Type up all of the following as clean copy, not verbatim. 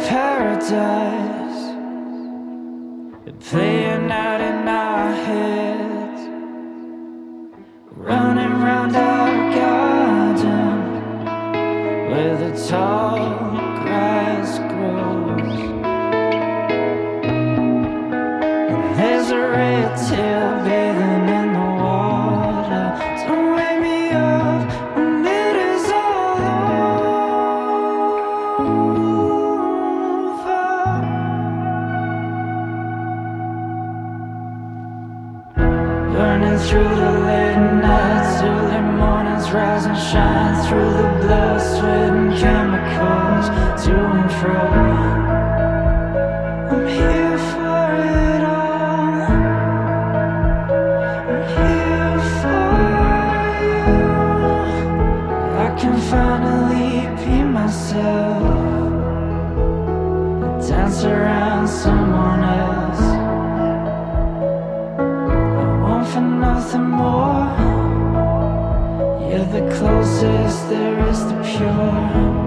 paradise, playing out in our heads, running round our garden where the tall grass grows. And there's a red tail bathing in the water. Don't wake me up when it is all over. Burning through the late nights, early mornings, rise and shine through the blood, sweat and chemicals, to and fro. I'm here for it all. I'm here for you. I can finally be myself, dance around someone else. For nothing more, you're the closest there is to pure.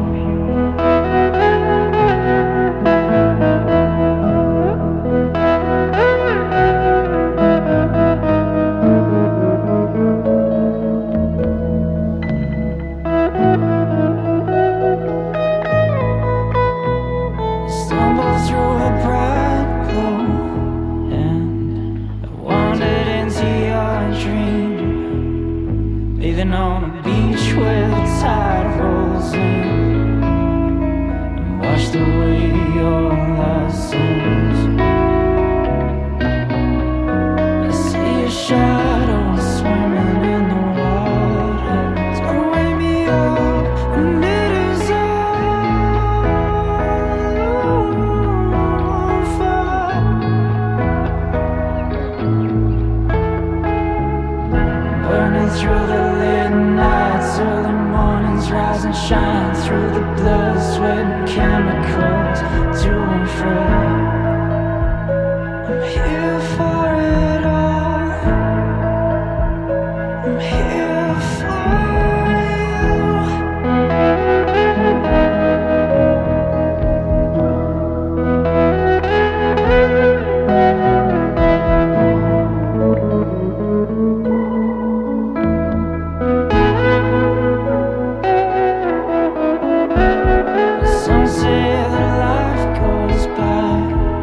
Stumble through a bright glow, and I wandered into your dream, bathing on a beach where the tide rolls in and washed away all our sins. I see your shadow swimming in the water. Don't wake me up when it is over. Burning through the late nights, early mornings, rise and shine through the blood, sweat and chemicals, to and fro. I'm here for it all. I'm here for Some say that life goes by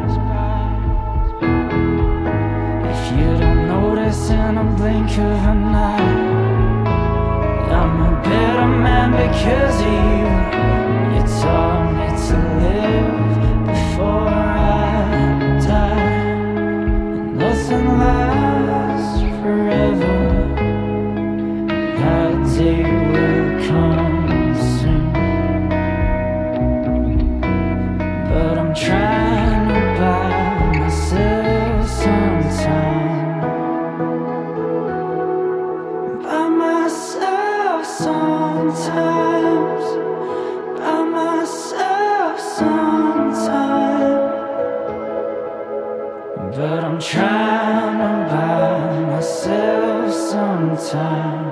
if you don't notice in a blink of an eye. I'm a better man because of you. You taught me to live before I die. And nothing lasts forever, and that day will come soon. But I'm trying to buy myself some time, buy myself sometimes, buy myself some time. But I'm trying to buy myself some time.